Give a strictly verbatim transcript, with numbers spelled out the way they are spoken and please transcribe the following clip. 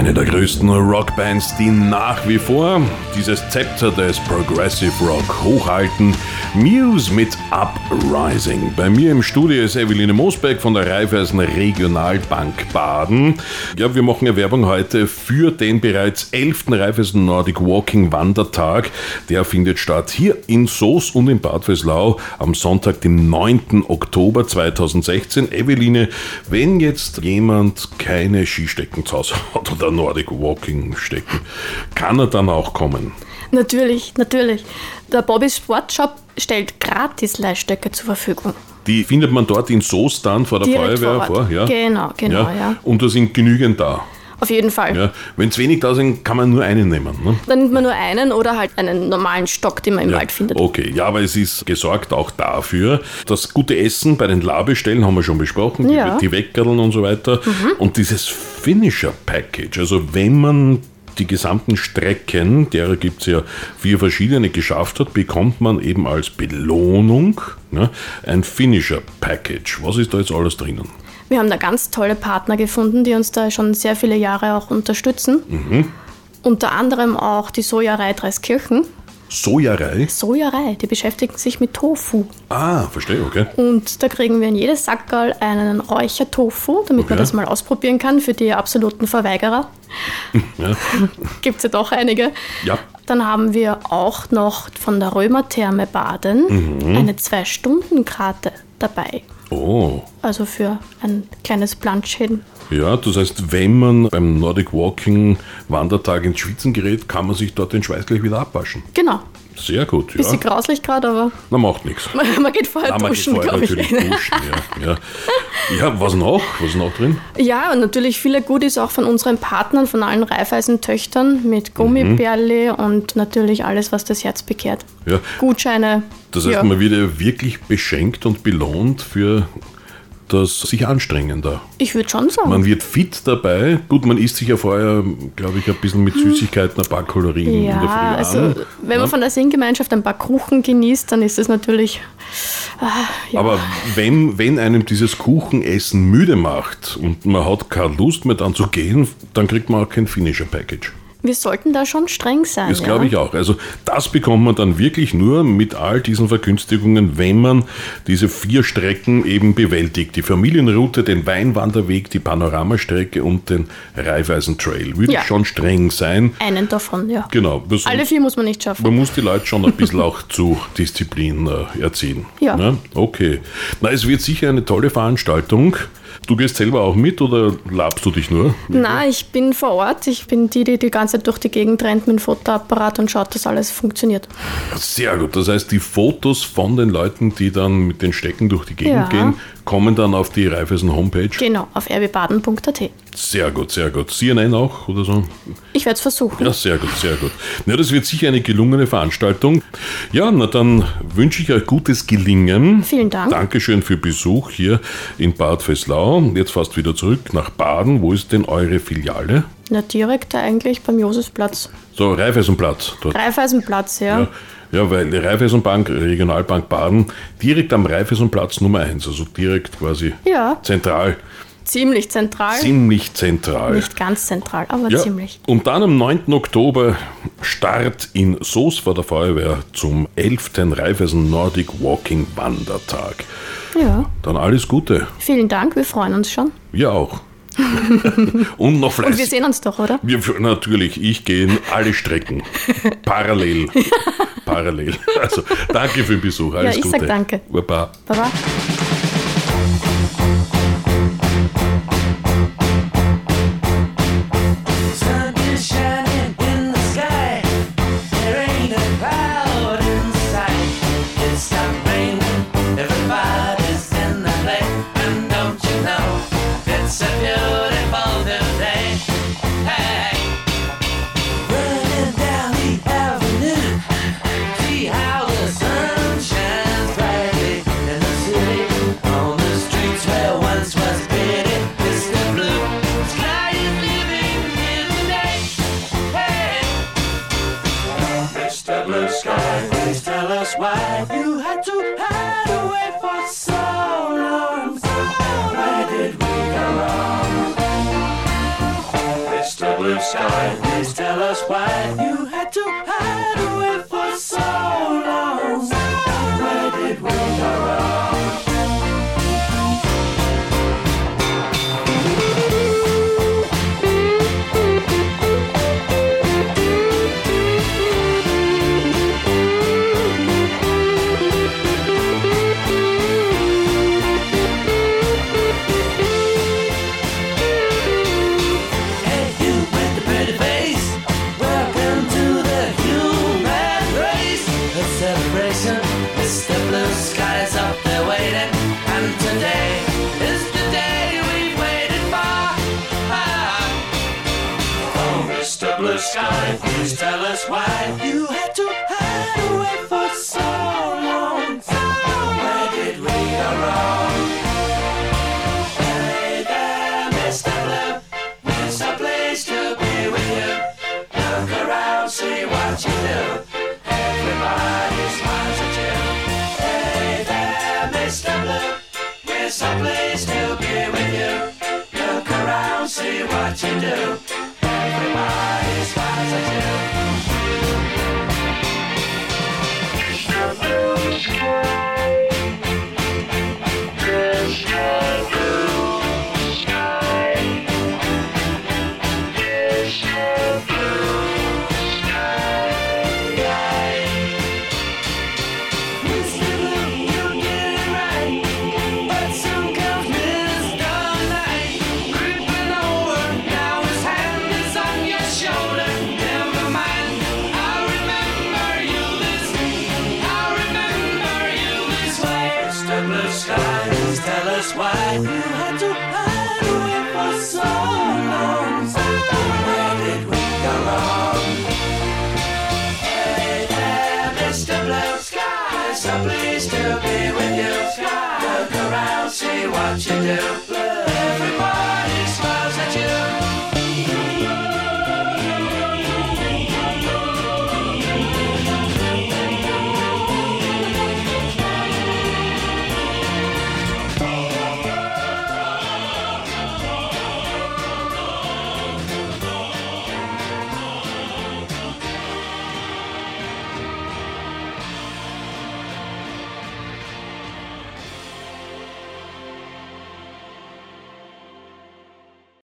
Eine der größten Rockbands, die nach wie vor dieses Zepter des Progressive Rock hochhalten. Muse mit Uprising. Bei mir im Studio ist Eveline Mosbeck von der Raiffeisen Regionalbank Baden. Ja, wir machen ja Werbung heute für den bereits elften Raiffeisen Nordic Walking Wandertag. Der findet statt hier in Soos und in Bad Vöslau am Sonntag, dem neunten Oktober zweitausendsechzehn. Eveline, wenn jetzt jemand keine Skistecken zu Hause hat oder Nordic Walking Stecken, kann er dann auch kommen? Natürlich, natürlich. Der Bobbys Sportshop stellt gratis Leihstöcke zur Verfügung. Die findet man dort in Soos dann vor der Direkt Feuerwehr vor? vor? Ja. Genau, genau, ja. ja. Und da sind genügend da? Auf jeden Fall. Ja. Wenn es wenig da sind, kann man nur einen nehmen. Ne? Dann nimmt man nur einen oder halt einen normalen Stock, den man im ja. Wald findet. Okay, ja, aber es ist gesorgt auch dafür. Das gute Essen bei den Labestellen haben wir schon besprochen, ja. die, die Weckerln und so weiter. Mhm. Und dieses Finisher-Package, also wenn man die gesamten Strecken, derer gibt es ja vier verschiedene, geschafft hat, bekommt man eben als Belohnung ne, ein Finisher-Package. Was ist da jetzt alles drinnen? Wir haben da ganz tolle Partner gefunden, die uns da schon sehr viele Jahre auch unterstützen. Mhm. Unter anderem auch die Sojarei Dreiskirchen. Sojarei? Sojarei, die beschäftigen sich mit Tofu. Ah, verstehe, okay. Und da kriegen wir in jedes Sackerl einen Räuchertofu, damit okay. man das mal ausprobieren kann für die absoluten Verweigerer. Ja. Gibt es ja doch einige. Ja. Dann haben wir auch noch von der Römertherme Baden mhm. eine zwei-Stunden-Karte dabei. Oh. Also für ein kleines Planschchen. Ja, das heißt, wenn man beim Nordic Walking Wandertag ins Schwitzen gerät, kann man sich dort den Schweiß gleich wieder abwaschen. Genau. Sehr gut, ja. Bisschen grauslich gerade, aber... Na, macht nichts. Man geht vorher Na, duschen, glaube ich. natürlich duschen, ja, ja. Ja, was noch? Was ist noch drin? Ja, und natürlich viele Goodies auch von unseren Partnern, von allen Raiffeisen-Töchtern mit Gummibärli mhm. und natürlich alles, was das Herz begehrt. Ja. Gutscheine. Das heißt, ja. man wird ja wirklich beschenkt und belohnt für das sich anstrengen da. Ich würde schon sagen. Man wird fit dabei. Gut, man isst sich ja vorher, glaube ich, ein bisschen mit Süßigkeiten, ein paar Kalorien ja, in der Früh an. Also, wenn man ja. von der Singgemeinschaft ein paar Kuchen genießt, dann ist das natürlich... Ah, ja. Aber wenn, wenn einem dieses Kuchenessen müde macht und man hat keine Lust mehr dann zu gehen, dann kriegt man auch kein Finisher-Package. Wir sollten da schon streng sein. Das ja? glaube ich auch. Also das bekommt man dann wirklich nur mit all diesen Vergünstigungen, wenn man diese vier Strecken eben bewältigt. Die Familienroute, den Weinwanderweg, die Panoramastrecke und den Raiffeisen Trail. Würde ja. schon streng sein. Einen davon, ja. Genau. Alle vier muss man nicht schaffen. Man muss die Leute schon ein bisschen auch zu Disziplin äh, erziehen. Ja. Ne? Okay. Na, es wird sicher eine tolle Veranstaltung. Du gehst selber auch mit oder labst du dich nur? Nein, ich bin vor Ort. Ich bin die, die die ganze Zeit durch die Gegend rennt mit dem Fotoapparat und schaut, dass alles funktioniert. Sehr gut. Das heißt, die Fotos von den Leuten, die dann mit den Stecken durch die Gegend ja. gehen, kommen dann auf die Raiffeisen Homepage? Genau, auf r w baden punkt a t. Sehr gut, sehr gut. C N N auch oder so? Ich werde es versuchen. Ja, sehr gut, sehr gut. Ja, das wird sicher eine gelungene Veranstaltung. Ja, na dann wünsche ich euch gutes Gelingen. Vielen Dank. Dankeschön für Besuch hier in Bad Vöslau. Jetzt fast wieder zurück nach Baden. Wo ist denn eure Filiale? Na, direkt eigentlich beim Josefsplatz. So, Raiffeisenplatz. Dort. Raiffeisenplatz, ja. ja. Ja, weil die Raiffeisenbank, Regionalbank Baden, direkt am Raiffeisenplatz Nummer eins, also direkt quasi ja. zentral. Ziemlich zentral. Ziemlich zentral. Nicht ganz zentral, aber ja. ziemlich. Und dann am neunten Oktober Start in Soos vor der Feuerwehr zum elften Raiffeisen Nordic Walking Wandertag. Ja. Dann alles Gute. Vielen Dank, wir freuen uns schon. Wir auch. Und noch fleißig. Und wir sehen uns doch, oder? Wir, natürlich, ich gehe in alle Strecken. Parallel. Parallel. Also, danke für den Besuch. Alles ja, ich Gute. sag danke. Baba. Baba. Why you had to hide away for so long? Where did we go wrong? Mister blue sky, please tell us why you had to hide away for so long. Where did we go wrong? Sky, please tell us why you had to hide away for so long. Where did we go wrong? Hey there, Mister Blue, there's a place to be with you. Look around, see what you do. Everybody smiles at you. Hey there, Mister Blue, there's a place to be with you. Look around, see what you do. Everybody smiles at you. Blue sky, blue sky, blue sky, blue sky. Mister Blue, you get it right, but some comes Mister Night, creeping over. Now his hand is on your shoulder. Never mind, I remember you this. I remember you this way. Mister Blue Sky, please tell us why you had to hide away for so long. Where did we go wrong? Hey there, Mister Blue Sky, so pleased to be with you. Look around, see what you do.